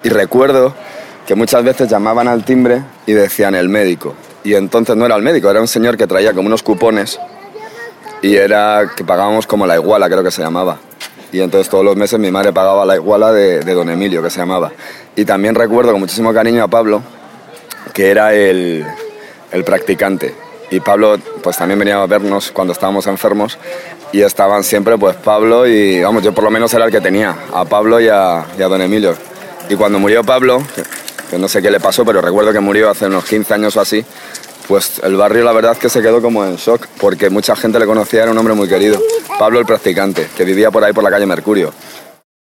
Y recuerdo que muchas veces llamaban al timbre y decían el médico. Y entonces no era el médico, era un señor que traía como unos cupones y era que pagábamos como la iguala, creo que se llamaba. Y entonces todos los meses mi madre pagaba la iguala de don Emilio, que se llamaba. Y también recuerdo con muchísimo cariño a Pablo, que era el practicante. Y Pablo pues también venía a vernos cuando estábamos enfermos y estaban siempre pues Pablo y, vamos, yo por lo menos era el que tenía, a Pablo y a don Emilio. Y cuando murió Pablo, que no sé qué le pasó, pero recuerdo que murió hace unos 15 años o así, pues el barrio la verdad es que se quedó como en shock, porque mucha gente le conocía, era un hombre muy querido. Pablo el practicante, que vivía por ahí por la calle Mercurio.